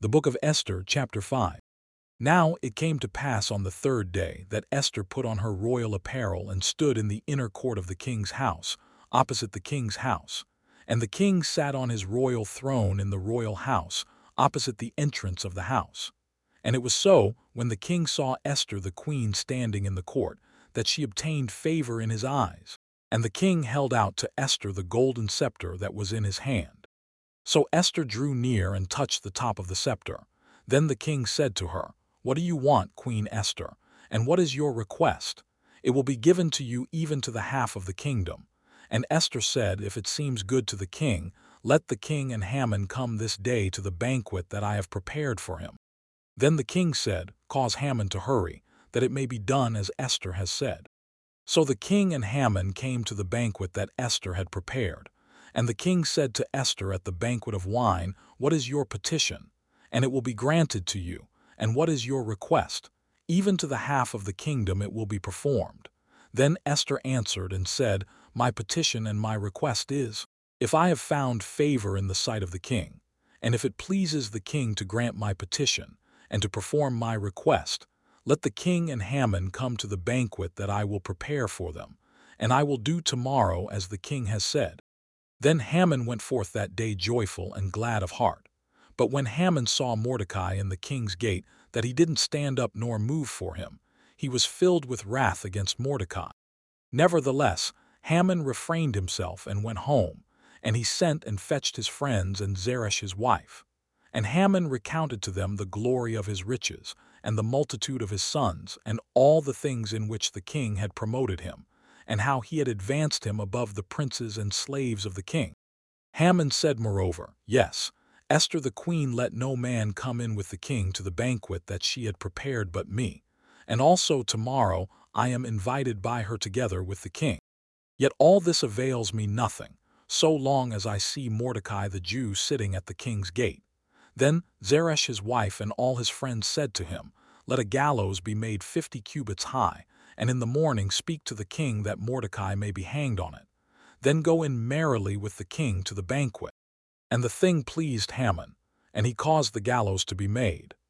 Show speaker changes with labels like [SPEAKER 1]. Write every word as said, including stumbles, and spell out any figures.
[SPEAKER 1] The Book of Esther, chapter five. Now it came to pass on the third day that Esther put on her royal apparel and stood in the inner court of the king's house, opposite the king's house. And the king sat on his royal throne in the royal house, opposite the entrance of the house. And it was so, when the king saw Esther the queen standing in the court, that she obtained favor in his eyes. And the king held out to Esther the golden scepter that was in his hand. So Esther drew near and touched the top of the scepter. Then the king said to her, "What do you want, Queen Esther, and what is your request? It will be given to you even to the half of the kingdom." And Esther said, "If it seems good to the king, let the king and Haman come this day to the banquet that I have prepared for him." Then the king said, "Cause Haman to hurry, that it may be done as Esther has said." So the king and Haman came to the banquet that Esther had prepared. And the king said to Esther at the banquet of wine, "What is your petition? And it will be granted to you. And what is your request? Even to the half of the kingdom it will be performed." Then Esther answered and said, "My petition and my request is, if I have found favor in the sight of the king, and if it pleases the king to grant my petition, and to perform my request, let the king and Haman come to the banquet that I will prepare for them, and I will do tomorrow as the king has said." Then Haman went forth that day joyful and glad of heart. But when Haman saw Mordecai in the king's gate, that he didn't stand up nor move for him, he was filled with wrath against Mordecai. Nevertheless, Haman refrained himself and went home, and he sent and fetched his friends and Zeresh his wife. And Haman recounted to them the glory of his riches, and the multitude of his sons, and all the things in which the king had promoted him, and how he had advanced him above the princes and slaves of the king. Haman said moreover, "Yes, Esther the queen let no man come in with the king to the banquet that she had prepared but me, and also tomorrow I am invited by her together with the king. Yet all this avails me nothing, so long as I see Mordecai the Jew sitting at the king's gate." Then Zeresh his wife and all his friends said to him, "Let a gallows be made fifty cubits high, and in the morning speak to the king that Mordecai may be hanged on it. Then go in merrily with the king to the banquet." And the thing pleased Haman, and he caused the gallows to be made.